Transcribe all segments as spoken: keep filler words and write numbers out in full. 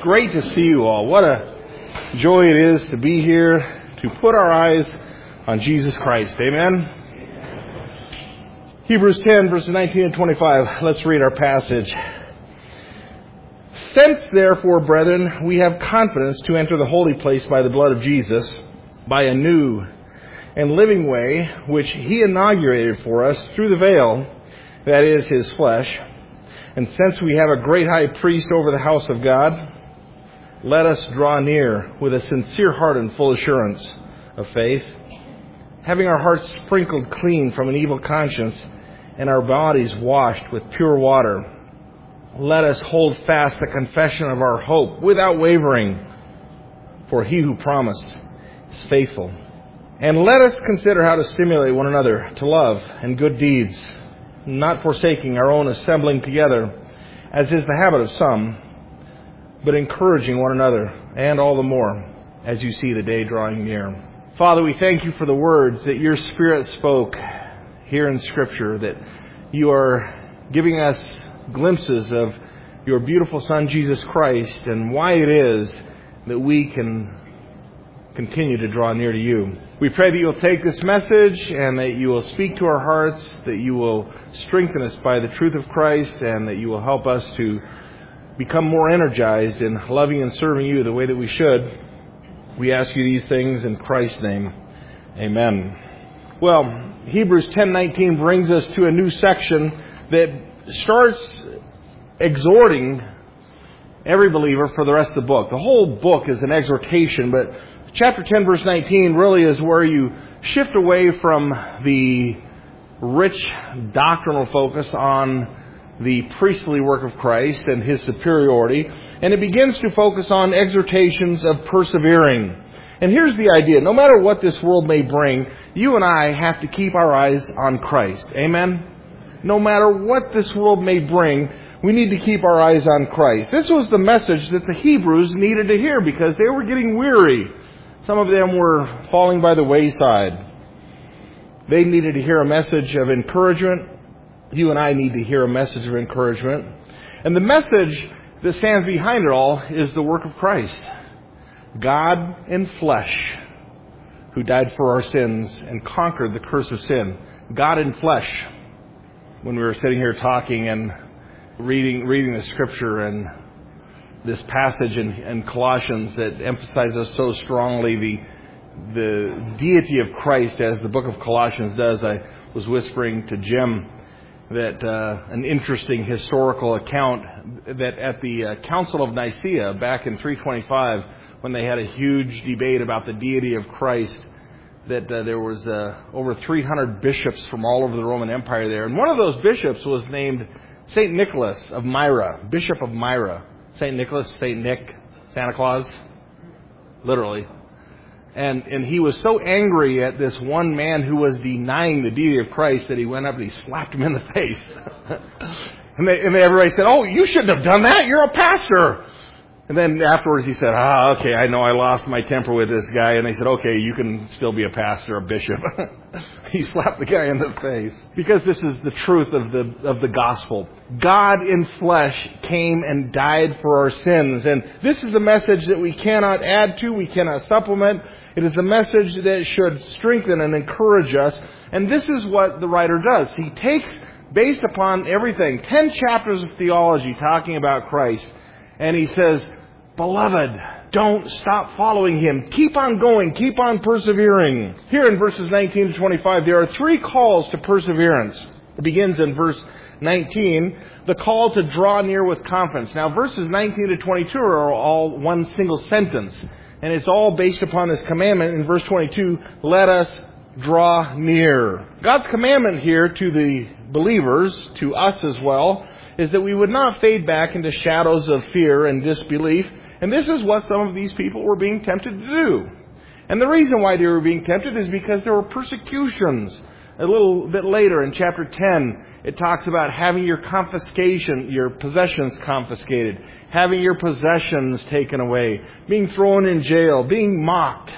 great to see you all. What a joy it is to be here, to put our eyes on Jesus Christ. Amen? Hebrews ten, verses nineteen and twenty-five. Let's read our passage. Since, therefore, brethren, we have confidence to enter the holy place by the blood of Jesus, by a new and living way, which He inaugurated for us through the veil, that is, His flesh. And since we have a great high priest over the house of God, let us draw near with a sincere heart and full assurance of faith, having our hearts sprinkled clean from an evil conscience and our bodies washed with pure water. Let us hold fast the confession of our hope without wavering, for He who promised is faithful. And let us consider how to stimulate one another to love and good deeds, not forsaking our own assembling together, as is the habit of some, but encouraging one another, and all the more as you see the day drawing near. Father, we thank You for the words that Your Spirit spoke here in Scripture, that You are giving us glimpses of Your beautiful Son, Jesus Christ, and why it is that we can continue to draw near to You. We pray that You'll take this message and that You will speak to our hearts, that You will strengthen us by the truth of Christ, and that You will help us to become more energized in loving and serving You the way that we should. We ask You these things in Christ's name. Amen. Well, Hebrews ten nineteen brings us to a new section that starts exhorting every believer for the rest of the book. The whole book is an exhortation, but chapter ten, verse nineteen really is where you shift away from the rich doctrinal focus on the priestly work of Christ and His superiority, and it begins to focus on exhortations of persevering. And here's the idea. No matter what this world may bring, you and I have to keep our eyes on Christ. Amen? No matter what this world may bring, we need to keep our eyes on Christ. This was the message that the Hebrews needed to hear because they were getting weary. Some of them were falling by the wayside. They needed to hear a message of encouragement. You and I need to hear a message of encouragement. And the message that stands behind it all is the work of Christ. God in flesh, who died for our sins and conquered the curse of sin. God in flesh. When we were sitting here talking and reading reading the Scripture and this passage in, in Colossians that emphasizes so strongly the the deity of Christ, as the book of Colossians does. I was whispering to Jim that uh, an interesting historical account that at the uh, Council of Nicaea back in three twenty-five, when they had a huge debate about the deity of Christ, that uh, there was uh, over three hundred bishops from all over the Roman Empire there. And one of those bishops was named Saint Nicholas of Myra, Bishop of Myra. Saint Nicholas, Saint Nick, Santa Claus, literally. And and he was so angry at this one man who was denying the deity of Christ that he went up and he slapped him in the face. and, they, and everybody said, "Oh, you shouldn't have done that. You're a pastor." And then afterwards he said, ah, okay, I know I lost my temper with this guy. And they said, okay, you can still be a pastor, a bishop. He slapped the guy in the face. Because this is the truth of the of the gospel. God in flesh came and died for our sins. And this is the message that we cannot add to, we cannot supplement. It is a message that should strengthen and encourage us. And this is what the writer does. He takes, based upon everything, ten chapters of theology talking about Christ, and he says, beloved, don't stop following Him. Keep on going. Keep on persevering. Here in verses nineteen to twenty-five, there are three calls to perseverance. It begins in verse nineteen, the call to draw near with confidence. Now, verses nineteen to twenty-two are all one single sentence, and it's all based upon this commandment. In verse twenty-two, let us draw near. God's commandment here to the believers, to us as well, is that we would not fade back into shadows of fear and disbelief. And this is what some of these people were being tempted to do. And the reason why they were being tempted is because there were persecutions. A little bit later in chapter ten, it talks about having your confiscation, your possessions confiscated, having your possessions taken away, being thrown in jail, being mocked.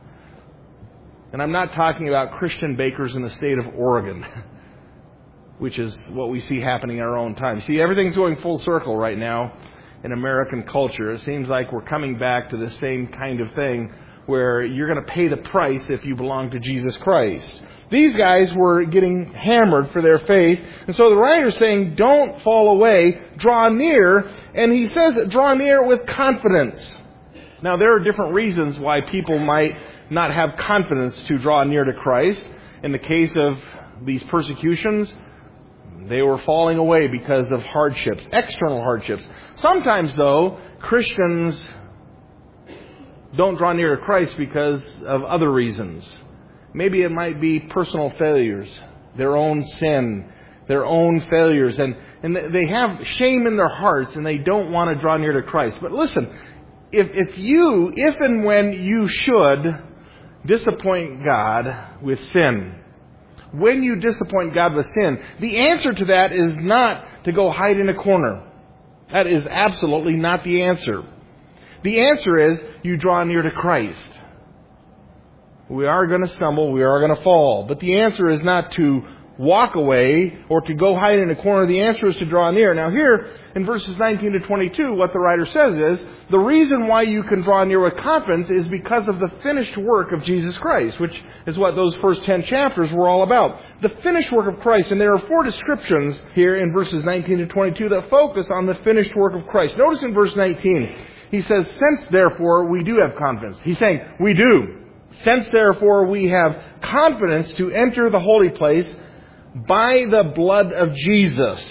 And I'm not talking about Christian bakers in the state of Oregon, which is what we see happening in our own time. See, everything's going full circle right now. in American culture. It seems like we're coming back to the same kind of thing where you're going to pay the price if you belong to Jesus Christ. These guys were getting hammered for their faith. And so the writer is saying, don't fall away, draw near. And he says, draw near with confidence. Now, there are different reasons why people might not have confidence to draw near to Christ. In the case of these persecutions, they were falling away because of hardships, external hardships. Sometimes, though, Christians don't draw near to Christ because of other reasons. Maybe it might be personal failures, their own sin, their own failures, and, and they have shame in their hearts and they don't want to draw near to Christ. But listen, if, if you, if and when you should disappoint God with sin, when you disappoint God with sin, the answer to that is not to go hide in a corner. That is absolutely not the answer. The answer is you draw near to Christ. We are going to stumble, we are going to fall. But the answer is not to walk away or to go hide in a corner. The answer is to draw near. Now here in verses nineteen to twenty-two, what the writer says is, the reason why you can draw near with confidence is because of the finished work of Jesus Christ, which is what those first ten chapters were all about. The finished work of Christ. And there are four descriptions here in verses nineteen to twenty-two that focus on the finished work of Christ. Notice in verse nineteen, he says, since therefore we do have confidence. He's saying, we do. Since therefore we have confidence to enter the holy place by the blood of Jesus.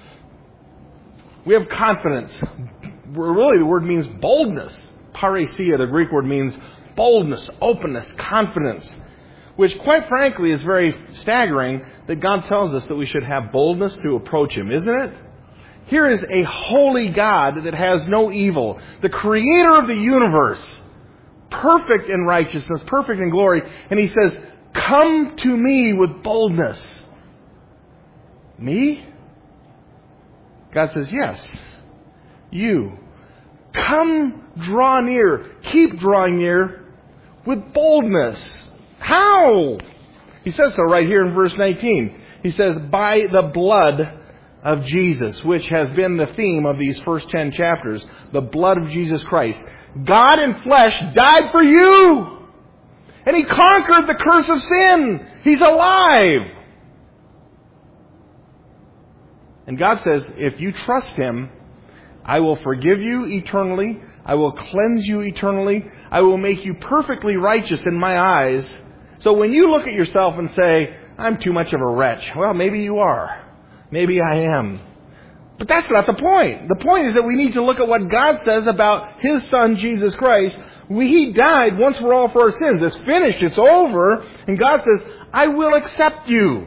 We have confidence. Really, the word means boldness. Parousia, the Greek word, means boldness, openness, confidence. Which, quite frankly, is very staggering that God tells us that we should have boldness to approach Him, isn't it? Here is a holy God that has no evil. The creator of the universe. Perfect in righteousness, perfect in glory. And He says, come to me with boldness. Me? God says, yes. You. Come draw near. Keep drawing near with boldness. How? He says so right here in verse nineteen. He says, by the blood of Jesus, which has been the theme of these first ten chapters. The blood of Jesus Christ. God in flesh died for you. And He conquered the curse of sin. He's alive. And God says, if you trust Him, I will forgive you eternally. I will cleanse you eternally. I will make you perfectly righteous in my eyes. So when you look at yourself and say, I'm too much of a wretch. Well, maybe you are. Maybe I am. But that's not the point. The point is that we need to look at what God says about His Son, Jesus Christ. We, He died once for all for our sins. It's finished. It's over. And God says, I will accept you.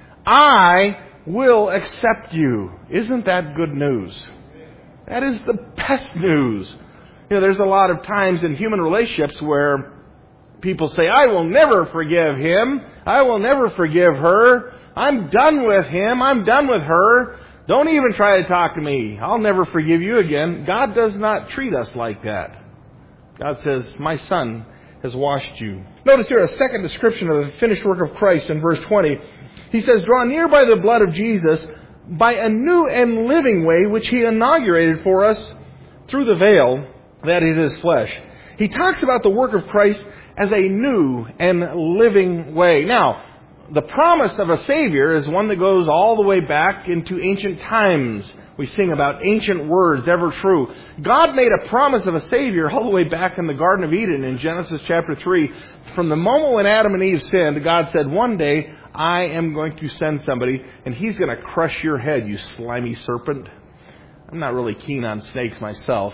I will accept you. Isn't that good news? That is the best news. You know, there's a lot of times in human relationships where people say, I will never forgive him. I will never forgive her. I'm done with him. I'm done with her. Don't even try to talk to me. I'll never forgive you again. God does not treat us like that. God says, my Son has washed you. Notice here a second description of the finished work of Christ in verse twenty. He says, draw near by the blood of Jesus by a new and living way which He inaugurated for us through the veil, that is His flesh. He talks about the work of Christ as a new and living way. Now, the promise of a Savior is one that goes all the way back into ancient times. We sing about ancient words, ever true. God made a promise of a Savior all the way back in the Garden of Eden in Genesis chapter three. From the moment when Adam and Eve sinned, God said, one day I am going to send somebody and he's going to crush your head, you slimy serpent. I'm not really keen on snakes myself.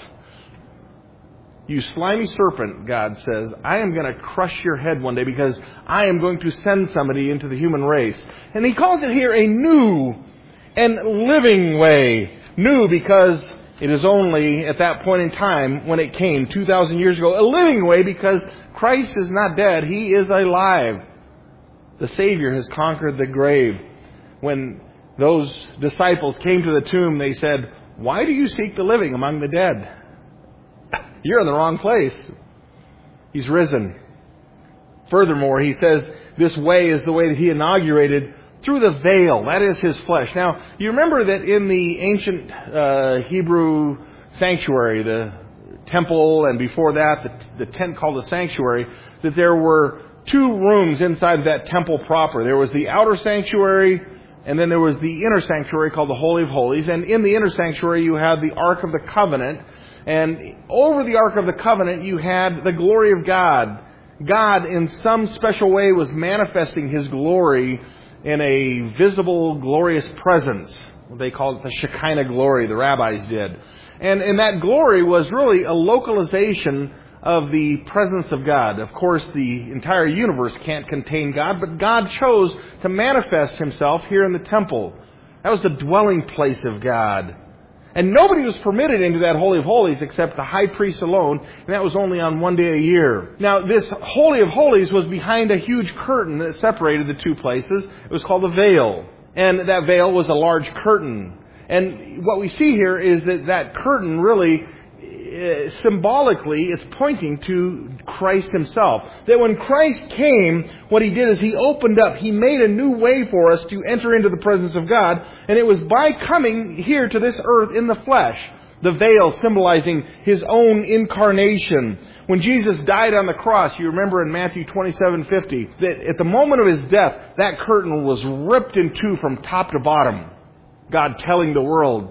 You slimy serpent, God says, I am going to crush your head one day because I am going to send somebody into the human race. And He calls it here a new and living way. New because it is only at that point in time when it came two thousand years ago. A living way because Christ is not dead. He is alive. The Savior has conquered the grave. When those disciples came to the tomb, they said, why do you seek the living among the dead? You're in the wrong place. He's risen. Furthermore, He says this way is the way that He inaugurated through the veil. That is His flesh. Now, you remember that in the ancient uh, Hebrew sanctuary, the temple, and before that, the, the tent called the sanctuary, that there were two rooms inside that temple proper. There was the outer sanctuary, and then there was the inner sanctuary called the Holy of Holies. And in the inner sanctuary, you had the Ark of the Covenant. And over the Ark of the Covenant, you had the glory of God. God, in some special way, was manifesting His glory in a visible, glorious presence. They called it the Shekinah glory, the rabbis did. And, and that glory was really a localization of the presence of God. Of course, the entire universe can't contain God, but God chose to manifest Himself here in the temple. That was the dwelling place of God. And nobody was permitted into that Holy of Holies except the high priest alone, and that was only on one day a year. Now, this Holy of Holies was behind a huge curtain that separated the two places. It was called the veil. And that veil was a large curtain. And what we see here is that that curtain really, uh, symbolically, is pointing to Christ Himself. That when Christ came, what He did is He opened up, He made a new way for us to enter into the presence of God. And it was by coming here to this earth in the flesh. The veil symbolizing His own incarnation. When Jesus died on the cross, you remember in Matthew twenty-seven fifty, that at the moment of His death, that curtain was ripped in two from top to bottom. God telling the world,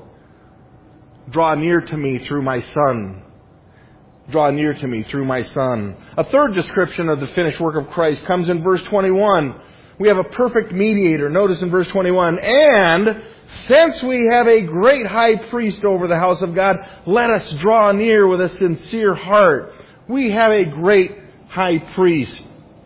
draw near to me through my Son. Draw near to me through my Son. A third description of the finished work of Christ comes in verse twenty-one. We have a perfect mediator. Notice in verse twenty-one, and since we have a great high priest over the house of God, let us draw near with a sincere heart. We have a great high priest.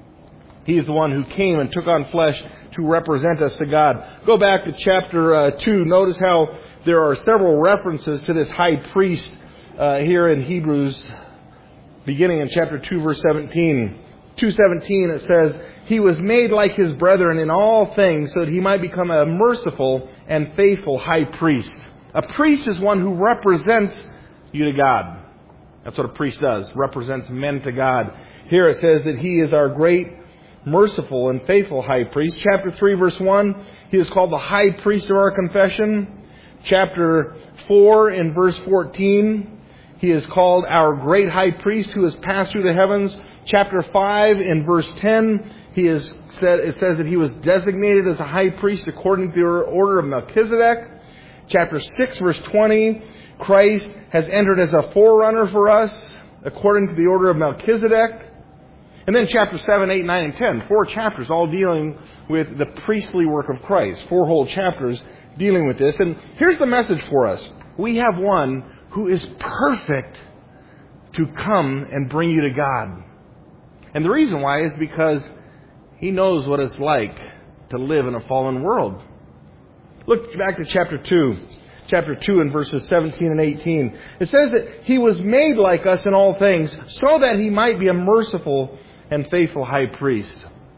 He is the one who came and took on flesh to represent us to God. Go back to chapter uh, two. Notice how there are several references to this high priest uh, here in Hebrews, beginning in chapter two, verse seventeen. two seventeen, it says, He was made like His brethren in all things, so that He might become a merciful and faithful high priest. A priest is one who represents you to God. That's what a priest does, represents men to God. Here it says that He is our great, merciful, and faithful high priest. Chapter three, verse one, He is called the high priest of our confession. Chapter four, in verse fourteen, He is called our great high priest who has passed through the heavens. Chapter five, in verse ten, he is said, it says that He was designated as a high priest according to the order of Melchizedek. Chapter six, verse twenty, Christ has entered as a forerunner for us according to the order of Melchizedek. And then chapter seven, eight, nine, and ten, four chapters all dealing with the priestly work of Christ. Four whole chapters dealing with this. And here's the message for us. We have one who is perfect to come and bring you to God. And the reason why is because He knows what it's like to live in a fallen world. Look back to chapter two. Chapter two and verses seventeen and eighteen. It says that He was made like us in all things, so that He might be a merciful and faithful high priest.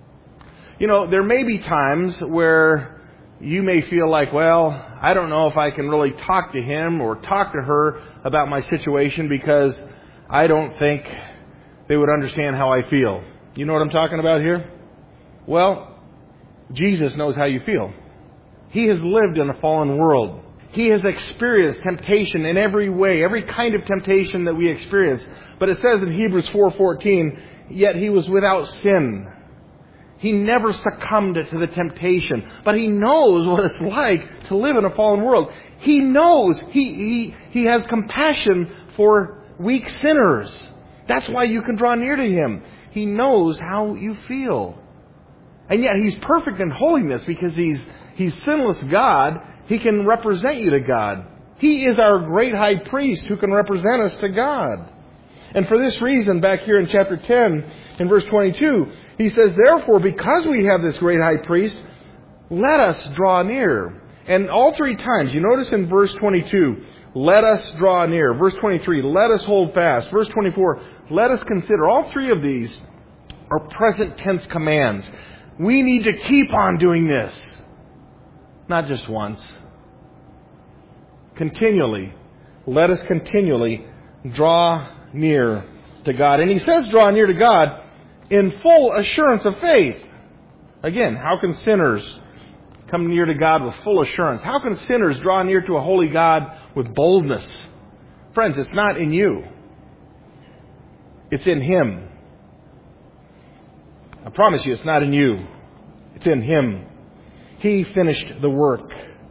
You know, there may be times where you may feel like, well, I don't know if I can really talk to him or talk to her about my situation because I don't think they would understand how I feel. You know what I'm talking about here? Well, Jesus knows how you feel. He has lived in a fallen world. He has experienced temptation in every way, every kind of temptation that we experience. But it says in Hebrews four fourteen, yet He was without sin. He never succumbed to the temptation. But He knows what it's like to live in a fallen world. He knows. He, he, he has compassion for weak sinners. That's why you can draw near to Him. He knows how you feel. And yet He's perfect in holiness because He's, he's sinless God. He can represent you to God. He is our great high priest who can represent us to God. And for this reason, back here in chapter ten, in verse twenty-two, he says, therefore, because we have this great high priest, let us draw near. And all three times, you notice in verse twenty-two, let us draw near. Verse twenty-three, let us hold fast. Verse twenty-four, let us consider. All three of these are present tense commands. We need to keep on doing this. Not just once. Continually. Let us continually draw near to God. And he says draw near to God in full assurance of faith. Again, how can sinners come near to God with full assurance? How can sinners draw near to a holy God with boldness? Friends, it's not in you. It's in Him. I promise you, it's not in you. It's in Him. He finished the work.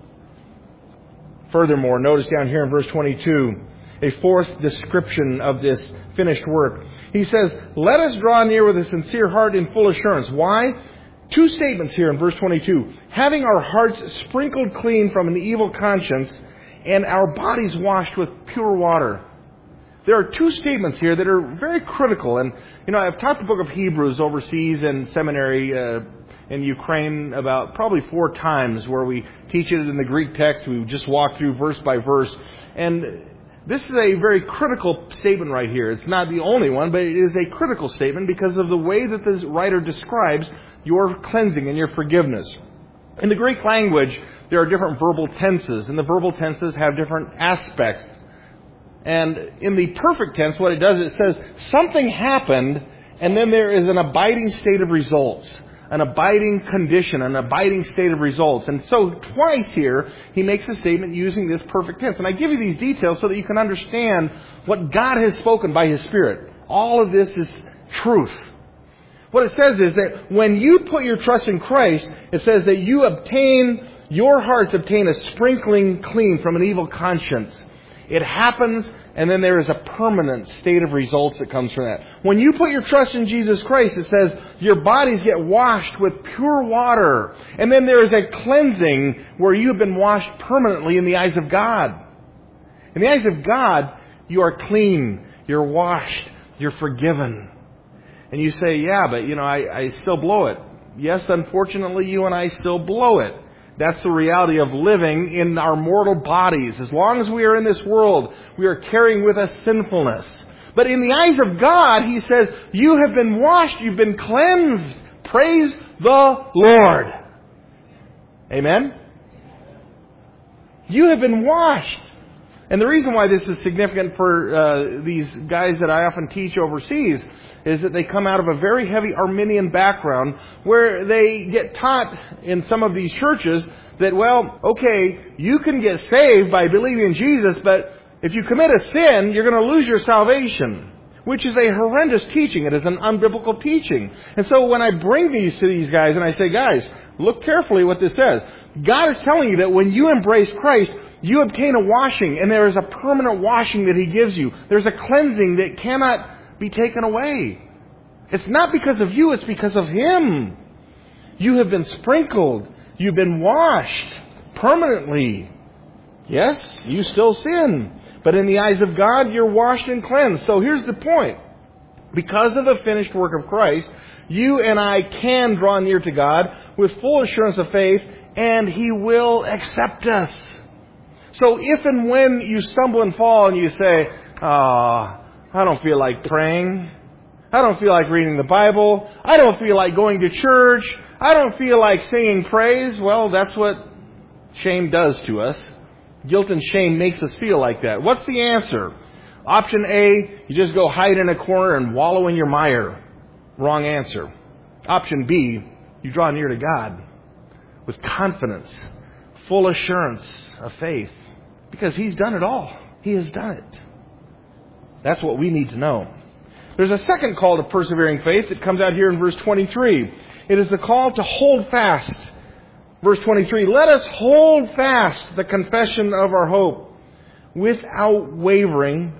Furthermore, notice down here in verse twenty-two, a fourth description of this finished work. He says, let us draw near with a sincere heart in full assurance. Why? Two statements here in verse twenty-two. Having our hearts sprinkled clean from an evil conscience and our bodies washed with pure water. There are two statements here that are very critical. And, you know, I've taught the book of Hebrews overseas in seminary uh, in Ukraine about probably four times where we teach it in the Greek text. We just walk through verse by verse. And this is a very critical statement right here. It's not the only one, but it is a critical statement because of the way that the writer describes your cleansing and your forgiveness. In the Greek language, there are different verbal tenses, and the verbal tenses have different aspects. And in the perfect tense, what it does, it says something happened, and then there is an abiding state of results, an abiding condition, an abiding state of results. And so twice here, he makes a statement using this perfect tense. And I give you these details so that you can understand what God has spoken by His Spirit. All of this is truth. What it says is that when you put your trust in Christ, it says that you obtain, your hearts obtain a sprinkling clean from an evil conscience. It happens, and then there is a permanent state of results that comes from that. When you put your trust in Jesus Christ, it says your bodies get washed with pure water. And then there is a cleansing where you have been washed permanently in the eyes of God. In the eyes of God, you are clean, you're washed, you're forgiven. And you say, yeah, but you know, I, I still blow it. Yes, unfortunately, you and I still blow it. That's the reality of living in our mortal bodies. As long as we are in this world, we are carrying with us sinfulness. But in the eyes of God, He says, you have been washed, you've been cleansed. Praise the Lord. Amen? You have been washed. And the reason why this is significant for uh, these guys that I often teach overseas is that they come out of a very heavy Arminian background where they get taught in some of these churches that, well, okay, you can get saved by believing in Jesus, but if you commit a sin, you're going to lose your salvation, which is a horrendous teaching. It is an unbiblical teaching. And so when I bring these to these guys and I say, guys, look carefully what this says. God is telling you that when you embrace Christ, you obtain a washing, and there is a permanent washing that He gives you. There's a cleansing that cannot be taken away. It's not because of you, it's because of Him. You have been sprinkled. You've been washed permanently. Yes, you still sin, but in the eyes of God, you're washed and cleansed. So here's the point. Because of the finished work of Christ, you and I can draw near to God with full assurance of faith, and He will accept us. So if and when you stumble and fall and you say, ah, oh, I don't feel like praying. I don't feel like reading the Bible. I don't feel like going to church. I don't feel like singing praise. Well, that's what shame does to us. Guilt and shame makes us feel like that. What's the answer? Option A, you just go hide in a corner and wallow in your mire. Wrong answer. Option B, you draw near to God with confidence, full assurance of faith. Because He's done it all. He has done it. That's what we need to know. There's a second call to persevering faith that comes out here in verse twenty-three. It is the call to hold fast. Verse twenty-three, let us hold fast the confession of our hope without wavering.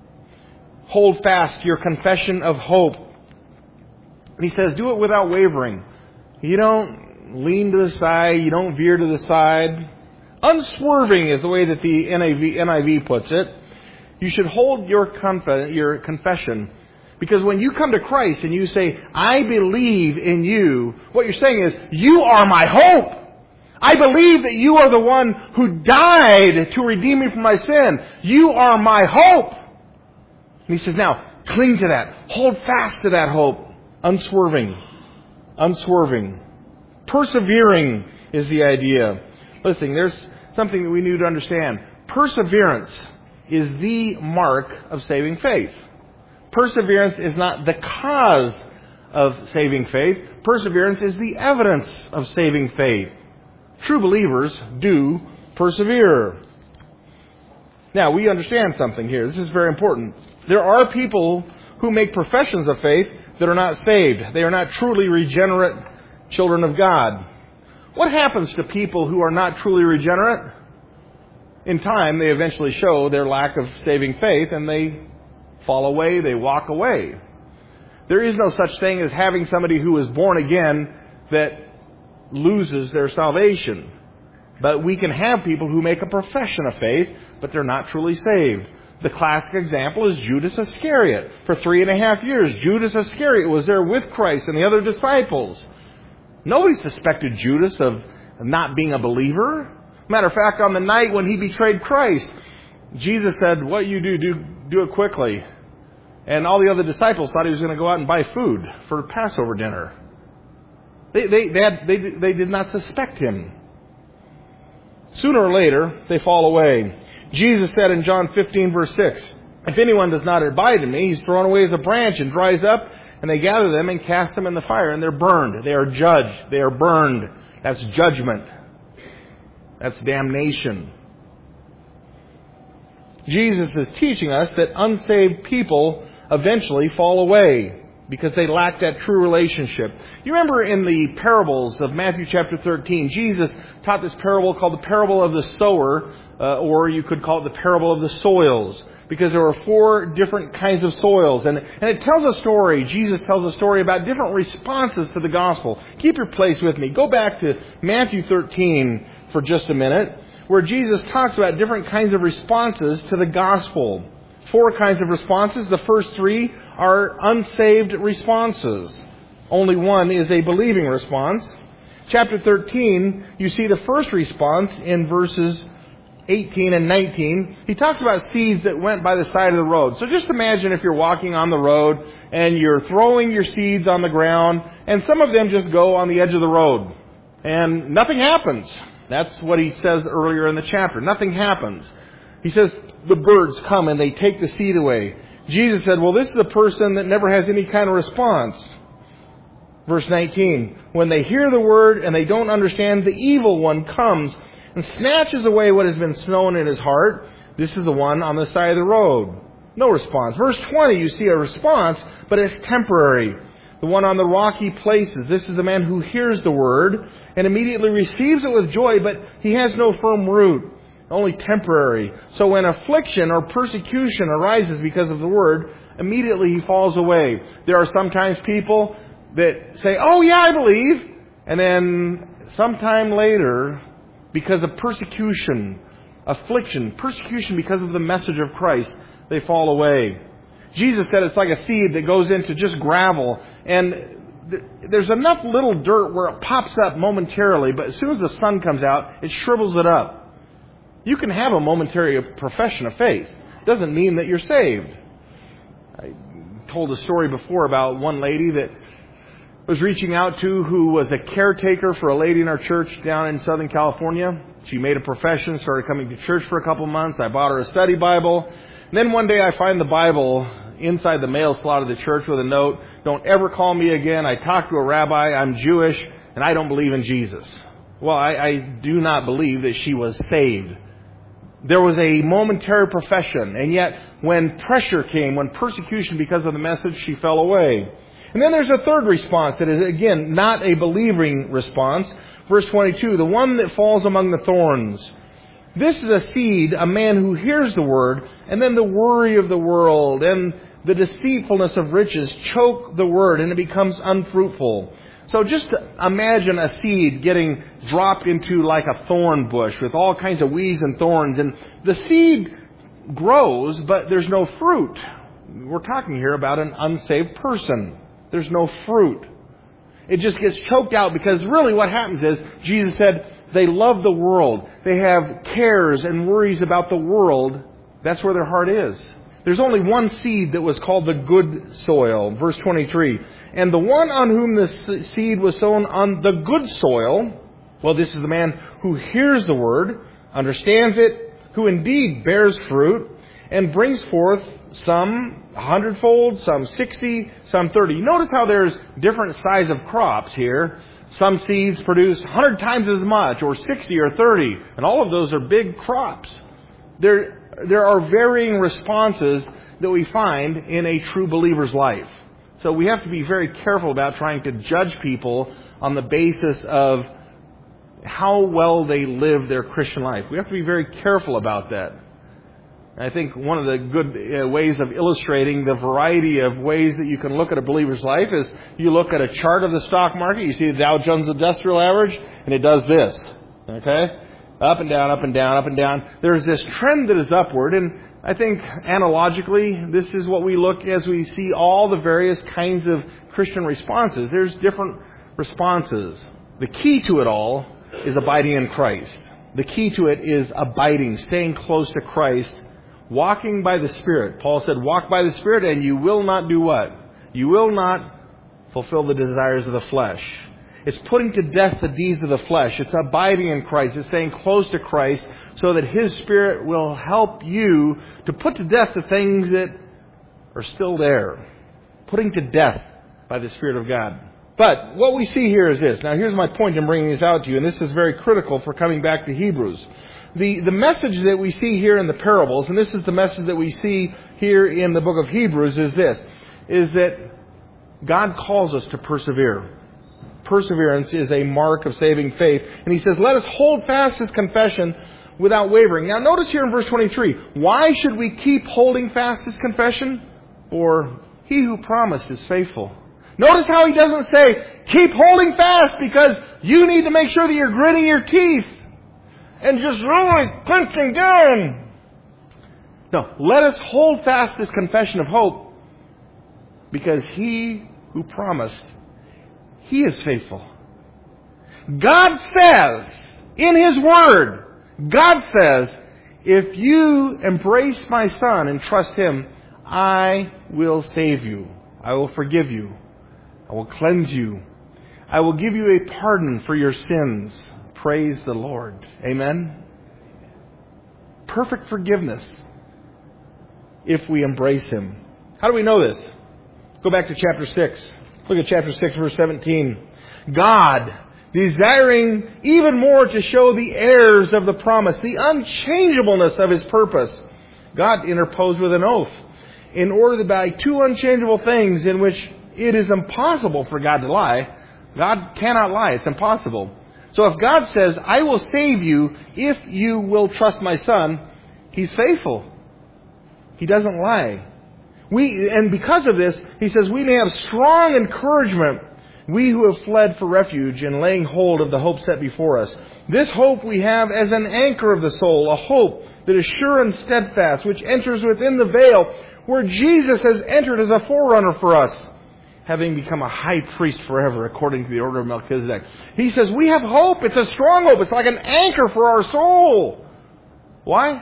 Hold fast your confession of hope. And he says, do it without wavering. You don't lean to the side. You don't veer to the side. Unswerving is the way that the N I V puts it. You should hold your conf- your confession. Because when you come to Christ and you say, I believe in you, what you're saying is, you are my hope. I believe that you are the one who died to redeem me from my sin. You are my hope. And he says, now, cling to that. Hold fast to that hope. Unswerving. Unswerving. Persevering is the idea. Listen, there's something that we need to understand. Perseverance is the mark of saving faith. Perseverance is not the cause of saving faith. Perseverance is the evidence of saving faith. True believers do persevere. Now, we understand something here. This is very important. There are people who make professions of faith that are not saved. They are not truly regenerate children of God. What happens to people who are not truly regenerate? In time, they eventually show their lack of saving faith, and they fall away, they walk away. There is no such thing as having somebody who is born again that loses their salvation. But we can have people who make a profession of faith, but they're not truly saved. The classic example is Judas Iscariot. For three and a half years, Judas Iscariot was there with Christ and the other disciples. Nobody suspected Judas of not being a believer. Matter of fact, on the night when he betrayed Christ, Jesus said, what you do, do, do it quickly. And all the other disciples thought he was going to go out and buy food for Passover dinner. They, they, they, had, they, they did not suspect him. Sooner or later, they fall away. Jesus said in John fifteen, verse six, if anyone does not abide in me, he's thrown away as a branch and dries up, and they gather them and cast them in the fire, and they're burned. They are judged. They are burned. That's judgment. That's damnation. Jesus is teaching us that unsaved people eventually fall away because they lack that true relationship. You remember in the parables of Matthew chapter thirteen, Jesus taught this parable called the parable of the sower, uh, or you could call it the parable of the soils, because there were four different kinds of soils. And, and it tells a story. Jesus tells a story about different responses to the gospel. Keep your place with me. Go back to Matthew thirteen for just a minute, where Jesus talks about different kinds of responses to the gospel. Four kinds of responses. The first three are unsaved responses. Only one is a believing response. Chapter thirteen, you see the first response in verses eighteen and nineteen. He talks about seeds that went by the side of the road. So just imagine if you're walking on the road and you're throwing your seeds on the ground, and some of them just go on the edge of the road and nothing happens. That's what he says earlier in the chapter. Nothing happens. He says the birds come and they take the seed away. Jesus said, well, this is a person that never has any kind of response. Verse nineteen, when they hear the word and they don't understand, the evil one comes and snatches away what has been sown in his heart. This is the one on the side of the road. No response. Verse twenty, you see a response, but it's temporary. The one on the rocky places. This is the man who hears the word and immediately receives it with joy, but he has no firm root. Only temporary. So when affliction or persecution arises because of the word, immediately he falls away. There are sometimes people that say, oh yeah, I believe. And then sometime later, because of persecution, affliction, persecution because of the message of Christ, they fall away. Jesus said it's like a seed that goes into just gravel, and th- there's enough little dirt where it pops up momentarily, but as soon as the sun comes out, it shrivels it up. You can have a momentary profession of faith. It doesn't mean that you're saved. I told a story before about one lady that I was reaching out to who was a caretaker for a lady in our church down in Southern California. She made a profession, started coming to church for a couple months. I bought her a study Bible. And then one day I find the Bible inside the mail slot of the church with a note, don't ever call me again. I talked to a rabbi. I'm Jewish, and I don't believe in Jesus. Well, I, I do not believe that she was saved. There was a momentary profession, and yet when pressure came, when persecution because of the message, she fell away. And then there's a third response that is, again, not a believing response. Verse twenty-two, the one that falls among the thorns. This is a seed, a man who hears the word, and then the worry of the world and the deceitfulness of riches choke the word, and it becomes unfruitful. So just imagine a seed getting dropped into like a thorn bush with all kinds of weeds and thorns. And the seed grows, but there's no fruit. We're talking here about an unsaved person. There's no fruit. It just gets choked out because really what happens is, Jesus said, they love the world. They have cares and worries about the world. That's where their heart is. There's only one seed that was called the good soil. Verse twenty-three. And the one on whom the seed was sown on the good soil, well, this is the man who hears the word, understands it, who indeed bears fruit, and brings forth some a hundredfold, some sixty, some thirty. Notice how there's different size of crops here. Some seeds produce a hundred times as much, or sixty or thirty, and all of those are big crops. There there are varying responses that we find in a true believer's life. So we have to be very careful about trying to judge people on the basis of how well they live their Christian life. We have to be very careful about that. I think one of the good uh, ways of illustrating the variety of ways that you can look at a believer's life is you look at a chart of the stock market, you see the Dow Jones Industrial Average, and it does this. Okay? Up and down, up and down, up and down. There's this trend that is upward, and I think analogically, this is what we look as we see all the various kinds of Christian responses. There's different responses. The key to it all is abiding in Christ. The key to it is abiding, staying close to Christ, walking by the Spirit. Paul said, walk by the Spirit and you will not do what? You will not fulfill the desires of the flesh. It's putting to death the deeds of the flesh. It's abiding in Christ. It's staying close to Christ so that His Spirit will help you to put to death the things that are still there. Putting to death by the Spirit of God. But what we see here is this. Now here's my point in bringing this out to you, and this is very critical for coming back to Hebrews. The, the message that we see here in the parables, and this is the message that we see here in the book of Hebrews, is this, is that God calls us to persevere. Perseverance is a mark of saving faith. And He says, let us hold fast this confession without wavering. Now notice here in verse twenty-three, why should we keep holding fast this confession? For He who promised is faithful. Notice how He doesn't say, keep holding fast because you need to make sure that you're gritting your teeth and just really clenching down. No, let us hold fast this confession of hope because He who promised, He is faithful. God says in His Word, God says, if you embrace my Son and trust Him, I will save you. I will forgive you. I will cleanse you. I will give you a pardon for your sins. Praise the Lord. Amen? Perfect forgiveness if we embrace Him. How do we know this? Go back to chapter six. Look at chapter six, verse seventeen. God, desiring even more to show the heirs of the promise, the unchangeableness of His purpose, God interposed with an oath, in order that by two unchangeable things in which it is impossible for God to lie. God cannot lie. It's impossible. So if God says, I will save you if you will trust my Son, He's faithful. He doesn't lie. We, and because of this, He says, we may have strong encouragement, we who have fled for refuge in laying hold of the hope set before us. This hope we have as an anchor of the soul, a hope that is sure and steadfast, which enters within the veil where Jesus has entered as a forerunner for us, having become a high priest forever, according to the order of Melchizedek. He says, we have hope. It's a strong hope. It's like an anchor for our soul. Why?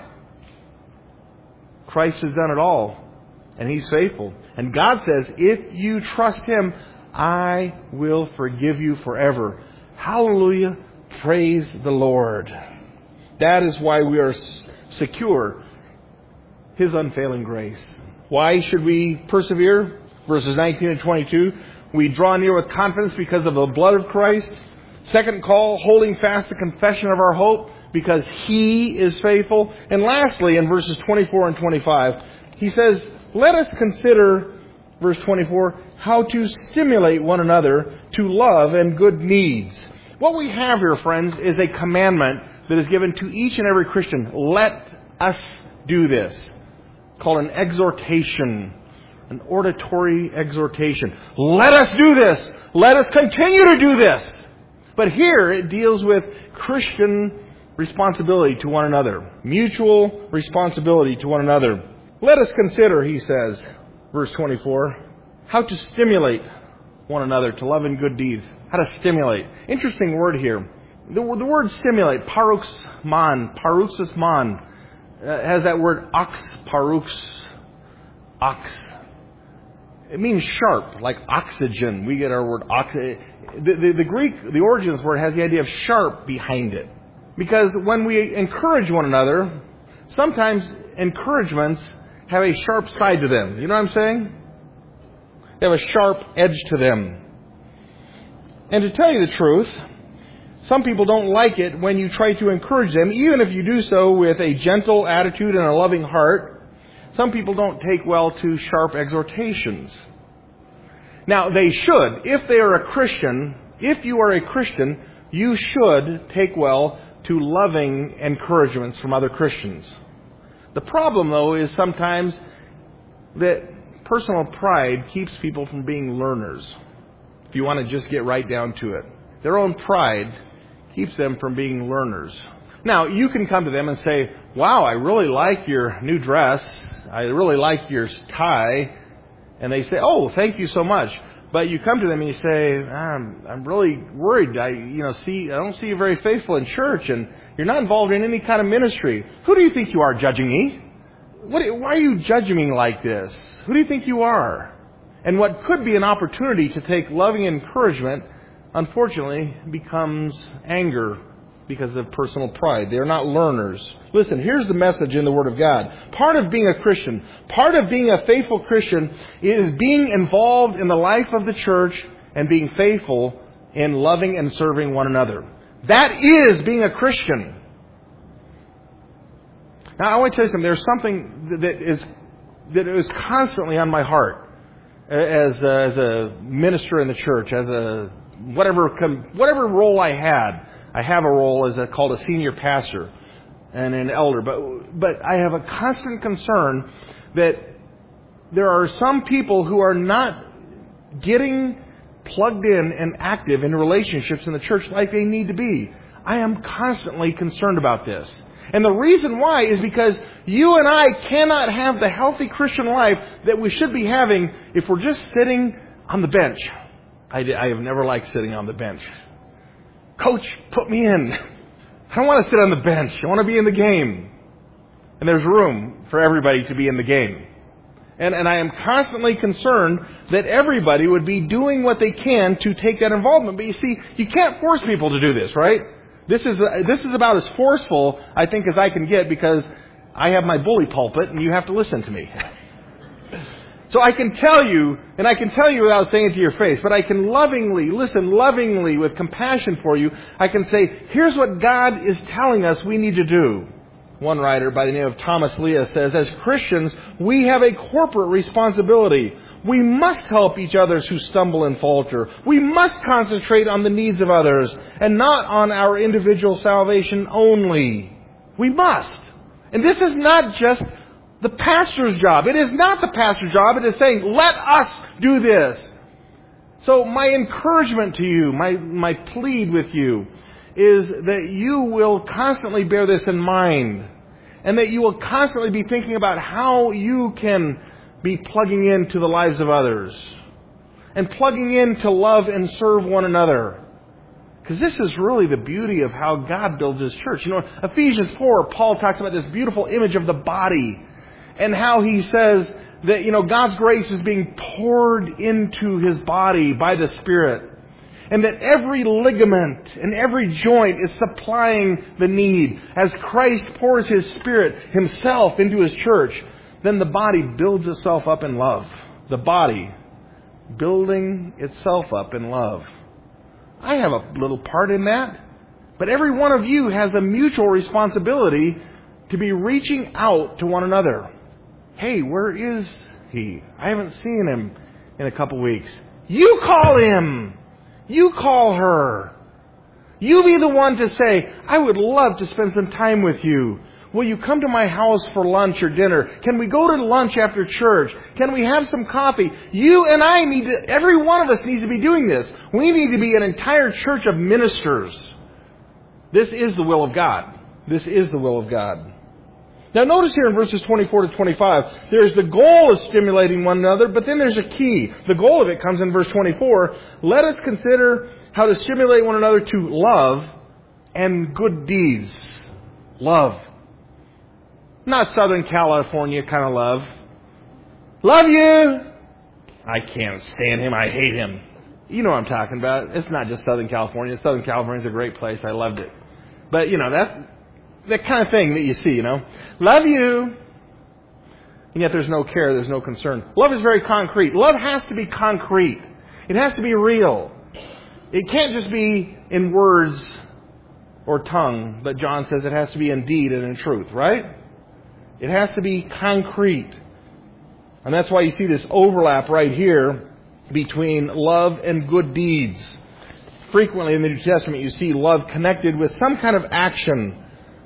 Christ has done it all, and He's faithful. And God says, if you trust Him, I will forgive you forever. Hallelujah. Praise the Lord. That is why we are secure. His unfailing grace. Why should we persevere? Verses nineteen and twenty-two, we draw near with confidence because of the blood of Christ. Second call, holding fast the confession of our hope because He is faithful. And lastly, in verses twenty-four and twenty-five, he says, let us consider, verse twenty-four, how to stimulate one another to love and good deeds. What we have here, friends, is a commandment that is given to each and every Christian. Let us do this. Called an exhortation. An auditory exhortation. Let us do this. Let us continue to do this. But here it deals with Christian responsibility to one another. Mutual responsibility to one another. Let us consider, he says, verse twenty-four, how to stimulate one another to love and good deeds. How to stimulate. Interesting word here. The, the word stimulate, paruxman, paruxisman, uh, has that word ox, parux, ox. It means sharp, like oxygen. We get our word oxygen. The, the, the Greek, the origin of this word has the idea of sharp behind it. Because when we encourage one another, sometimes encouragements have a sharp side to them. You know what I'm saying? They have a sharp edge to them. And to tell you the truth, Some people don't like it when you try to encourage them, even if you do so with a gentle attitude and a loving heart. Some people don't take well to sharp exhortations. Now, they should. If they are a Christian, if you are a Christian, you should take well to loving encouragements from other Christians. The problem, though, is sometimes that personal pride keeps people from being learners. If you want to just get right down to it. Their own pride keeps them from being learners. Now, you can come to them and say, wow, I really like your new dress. I really like your tie. And they say, oh, thank you so much. But you come to them and you say, I'm, I'm really worried. I, you know, see, I don't see you very faithful in church, and you're not involved in any kind of ministry. Who do you think you are, judging me? What, why are you judging me like this? Who do you think you are? And what could be an opportunity to take loving encouragement, unfortunately, becomes anger because of personal pride. They are not learners. Listen, here's the message in the Word of God. Part of being a Christian, part of being a faithful Christian is being involved in the life of the church and being faithful in loving and serving one another. That is being a Christian. Now, I want to tell you something. There's something that is that is constantly on my heart as a, as a minister in the church, as a whatever whatever role I had. I have a role as a, called a senior pastor and an elder, but but I have a constant concern that there are some people who are not getting plugged in and active in relationships in the church like they need to be. I am constantly concerned about this. And the reason why is because you and I cannot have the healthy Christian life that we should be having if we're just sitting on the bench. I, I have never liked sitting on the bench. Coach, put me in. I don't want to sit on the bench. I want to be in the game. And there's room for everybody to be in the game. And, and I am constantly concerned that everybody would be doing what they can to take that involvement. But you see, you can't force people to do this, right? This is this is about as forceful, I think, as I can get, because I have my bully pulpit and you have to listen to me. So I can tell you, and I can tell you without saying it to your face, but I can lovingly, listen lovingly with compassion for you. I can say, here's what God is telling us we need to do. One writer by the name of Thomas Leah says, as Christians, we have a corporate responsibility. We must help each other who stumble and falter. We must concentrate on the needs of others and not on our individual salvation only. We must. And this is not just the pastor's job. It is not the pastor's job. It is saying, let us do this. So my encouragement to you, my, my plead with you, is that you will constantly bear this in mind. And that you will constantly be thinking about how you can be plugging into the lives of others. And plugging in to love and serve one another. Because this is really the beauty of how God builds His church. You know, Ephesians four, Paul talks about this beautiful image of the body. And how he says that, you know, God's grace is being poured into His body by the Spirit. And that every ligament and every joint is supplying the need. As Christ pours His Spirit Himself into His church, then the body builds itself up in love. The body building itself up in love. I have a little part in that. But every one of you has a mutual responsibility to be reaching out to one another. Hey, where is he? I haven't seen him in a couple weeks. You call him. You call her. You be the one to say, I would love to spend some time with you. Will you come to my house for lunch or dinner? Can we go to lunch after church? Can we have some coffee? You and I need to, every one of us needs to be doing this. We need to be an entire church of ministers. This is the will of God. This is the will of God. Now notice here in verses twenty-four to twenty-five, there's the goal of stimulating one another, but then there's a key. The goal of it comes in verse twenty-four. Let us consider how to stimulate one another to love and good deeds. Love. Not Southern California kind of love. Love you. I can't stand him. I hate him. You know what I'm talking about. It's not just Southern California. Southern California is a great place. I loved it. But, you know, that's that kind of thing that you see, you know. Love you. And yet there's no care. There's no concern. Love is very concrete. Love has to be concrete. It has to be real. It can't just be in words or tongue, but John says it has to be in deed and in truth, right? It has to be concrete. And that's why you see this overlap right here between love and good deeds. Frequently in the New Testament you see love connected with some kind of action.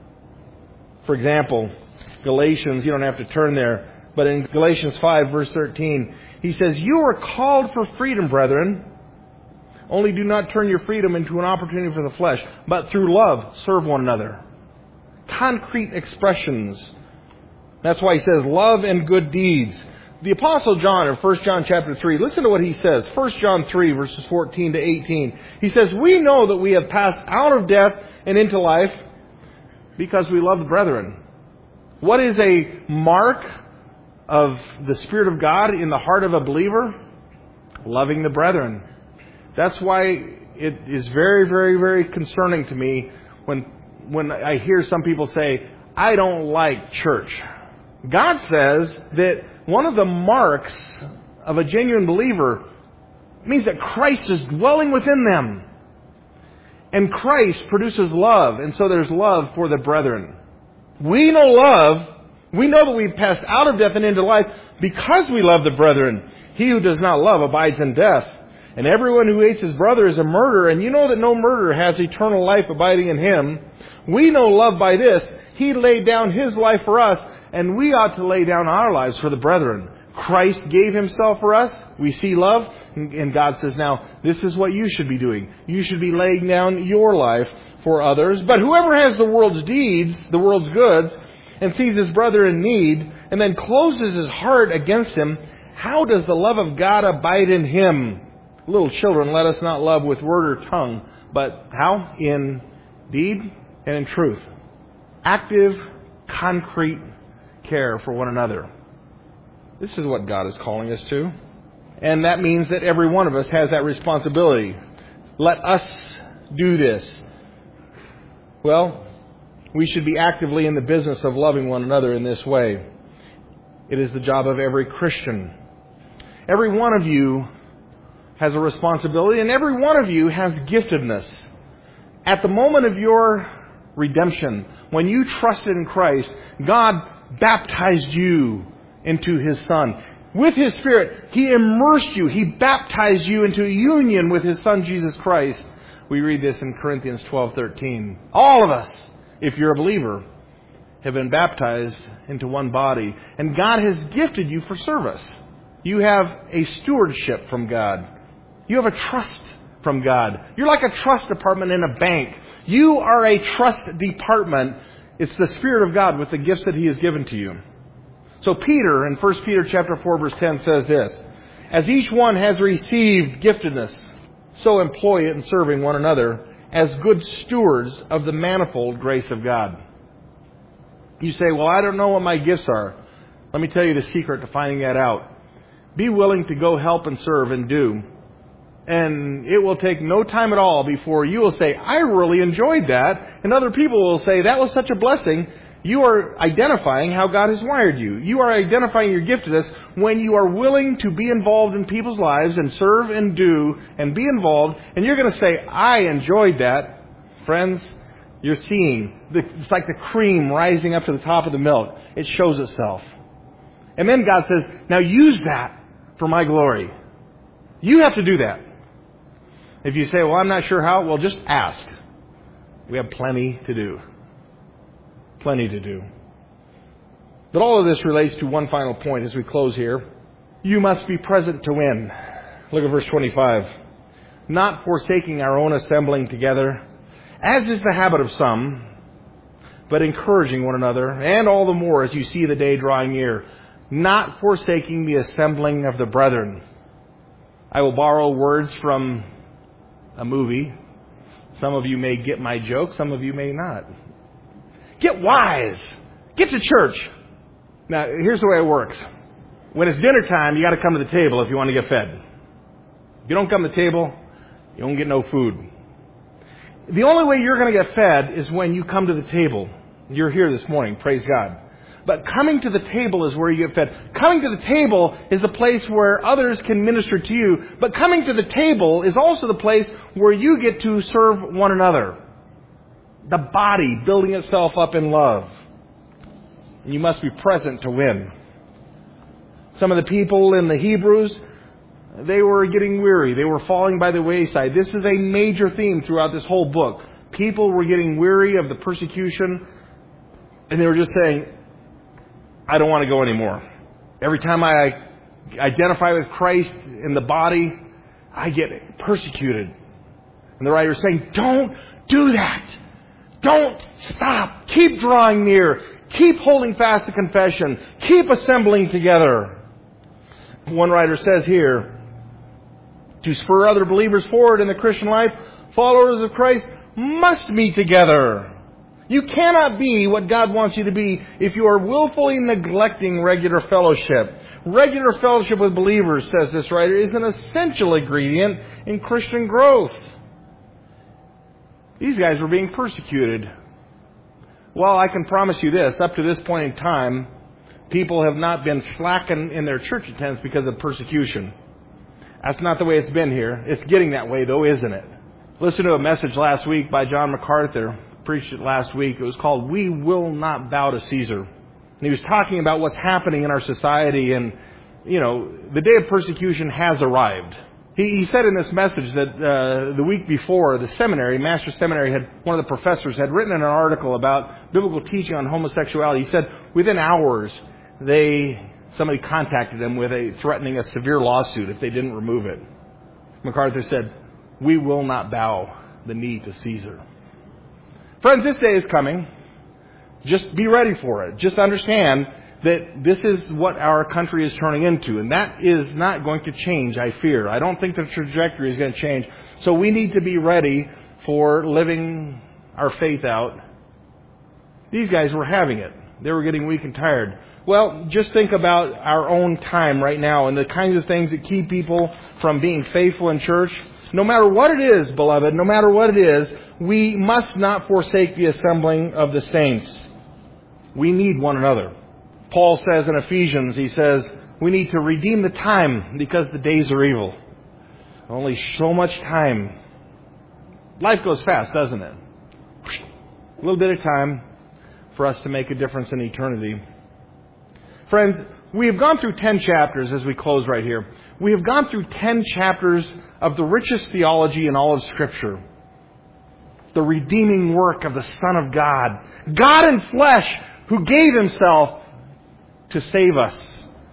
For example, Galatians, you don't have to turn there, but in Galatians five verse thirteen, he says, "You are called for freedom, brethren. Only do not turn your freedom into an opportunity for the flesh, but through love serve one another." Concrete expressions. That's why he says love and good deeds. The Apostle John in First John chapter three, listen to what he says. First John three verses fourteen to eighteen. He says, "We know that we have passed out of death and into life because we love the brethren." What is a mark of the Spirit of God in the heart of a believer? Loving the brethren. That's why it is very, very, very concerning to me when when I hear some people say, "I don't like church." God says that one of the marks of a genuine believer means that Christ is dwelling within them. And Christ produces love, and so there's love for the brethren. We know love. We know that we've passed out of death and into life because we love the brethren. He who does not love abides in death. And everyone who hates his brother is a murderer. And you know that no murderer has eternal life abiding in him. We know love by this: He laid down His life for us, and we ought to lay down our lives for the brethren. Christ gave Himself for us. We see love. And God says, now, this is what you should be doing. You should be laying down your life for others. But whoever has the world's deeds, the world's goods, and sees his brother in need, and then closes his heart against him, how does the love of God abide in him? Little children, let us not love with word or tongue, but how? In deed and in truth. Active, concrete care for one another. This is what God is calling us to. And that means that every one of us has that responsibility. Let us do this. Well, we should be actively in the business of loving one another in this way. It is the job of every Christian. Every one of you has a responsibility, and every one of you has giftedness. At the moment of your redemption, when you trusted in Christ, God baptized you into His Son. With His Spirit, He immersed you. He baptized you into union with His Son, Jesus Christ. We read this in Corinthians twelve thirteen. All of us, if you're a believer, have been baptized into one body. And God has gifted you for service. You have a stewardship from God. You have a trust from God. You're like a trust department in a bank. You are a trust department. It's the Spirit of God with the gifts that He has given to you. So Peter, in First Peter chapter four, verse ten, says this: as each one has received giftedness, so employ it in serving one another as good stewards of the manifold grace of God. You say, well, I don't know what my gifts are. Let me tell you the secret to finding that out. Be willing to go help and serve and do. And it will take no time at all before you will say, I really enjoyed that. And other people will say, that was such a blessing. You are identifying how God has wired you. You are identifying your giftedness when you are willing to be involved in people's lives and serve and do and be involved. And you're going to say, I enjoyed that. Friends, you're seeing, the, it's like the cream rising up to the top of the milk. It shows itself. And then God says, now use that for my glory. You have to do that. If you say, well, I'm not sure how, well, just ask. We have plenty to do. Plenty to do. But all of this relates to one final point as we close here. You must be present to win. Look at verse twenty-five. Not forsaking our own assembling together, as is the habit of some, but encouraging one another, and all the more as you see the day drawing near. Not forsaking the assembling of the brethren. I will borrow words from a movie. Some of you may get my joke, some of you may not. Get wise. Get to church. Now, here's the way it works. When it's dinner time, you got to come to the table if you want to get fed. If you don't come to the table, you don't get no food. The only way you're going to get fed is when you come to the table. You're here this morning, praise God. But coming to the table is where you get fed. Coming to the table is the place where others can minister to you. But coming to the table is also the place where you get to serve one another. The body building itself up in love. And you must be present to win. Some of the people in the Hebrews, they were getting weary. They were falling by the wayside. This is a major theme throughout this whole book. People were getting weary of the persecution, and they were just saying, I don't want to go anymore. Every time I identify with Christ in the body, I get persecuted. And the writer is saying, don't do that. Don't stop. Keep drawing near. Keep holding fast to confession. Keep assembling together. One writer says here, to spur other believers forward in the Christian life, followers of Christ must meet together. You cannot be what God wants you to be if you are willfully neglecting regular fellowship. Regular fellowship with believers, says this writer, is an essential ingredient in Christian growth. These guys were being persecuted. Well, I can promise you this, up to this point in time, people have not been slacking in their church attendance because of persecution. That's not the way it's been here. It's getting that way, though, isn't it? Listen to a message last week by John MacArthur. Preached it last week. It was called, We Will Not Bow to Caesar. And he was talking about what's happening in our society. And, you know, the day of persecution has arrived. He, he said in this message that uh, the week before, the seminary, Master's Seminary, had one of the professors had written an article about biblical teaching on homosexuality. He said within hours, they somebody contacted him with a threatening a severe lawsuit if they didn't remove it. MacArthur said, we will not bow the knee to Caesar. Friends, this day is coming. Just be ready for it. Just understand that this is what our country is turning into. And that is not going to change, I fear. I don't think the trajectory is going to change. So we need to be ready for living our faith out. These guys were having it. They were getting weak and tired. Well, just think about our own time right now and the kinds of things that keep people from being faithful in church. No matter what it is, beloved, no matter what it is, we must not forsake the assembling of the saints. We need one another. Paul says in Ephesians, he says, we need to redeem the time because the days are evil. Only so much time. Life goes fast, doesn't it? A little bit of time for us to make a difference in eternity. Friends, we have gone through ten chapters as we close right here. We have gone through ten chapters of the richest theology in all of Scripture. The redeeming work of the Son of God. God in flesh who gave Himself to save us.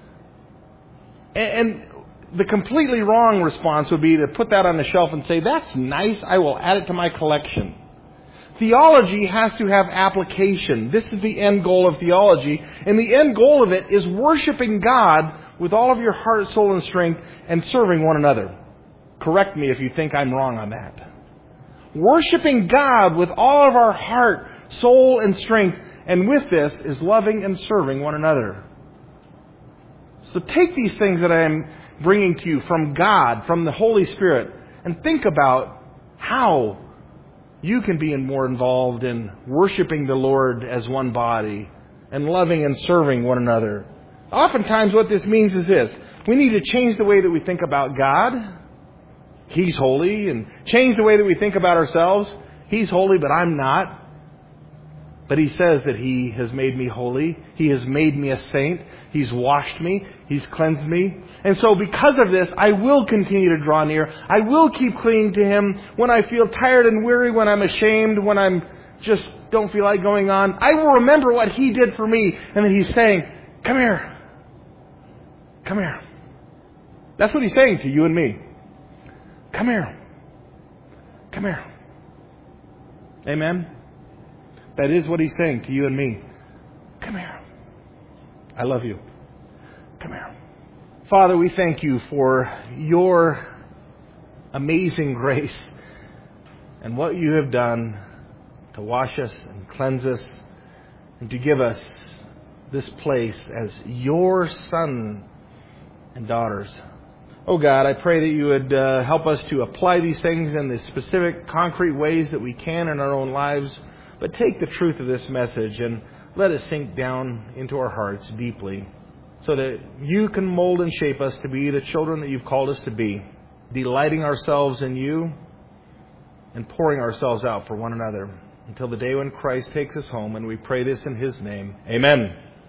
And the completely wrong response would be to put that on the shelf and say, that's nice, I will add it to my collection. Theology has to have application. This is the end goal of theology. And the end goal of it is worshiping God with all of your heart, soul, and strength and serving one another. Correct me if you think I'm wrong on that. Worshiping God with all of our heart, soul, and strength. And with this is loving and serving one another. So take these things that I am bringing to you from God, from the Holy Spirit, and think about how you can be more involved in worshiping the Lord as one body and loving and serving one another. Oftentimes what this means is this. We need to change the way that we think about God. He's holy. And change the way that we think about ourselves. He's holy, but I'm not. But He says that He has made me holy. He has made me a saint. He's washed me. He's cleansed me. And so because of this, I will continue to draw near. I will keep clinging to Him when I feel tired and weary, when I'm ashamed, when I'm just don't feel like going on. I will remember what He did for me. And then He's saying, come here. Come here. That's what He's saying to you and me. Come here. Come here. Amen. That is what He's saying to you and me. Come here. I love you. Come here. Father, we thank You for Your amazing grace and what You have done to wash us and cleanse us and to give us this place as Your sons and daughters. Oh God, I pray that You would uh, help us to apply these things in the specific, concrete ways that we can in our own lives. But take the truth of this message and let it sink down into our hearts deeply so that You can mold and shape us to be the children that You've called us to be, delighting ourselves in You and pouring ourselves out for one another. until the day when Christ takes us home, and we pray this in His name. Amen.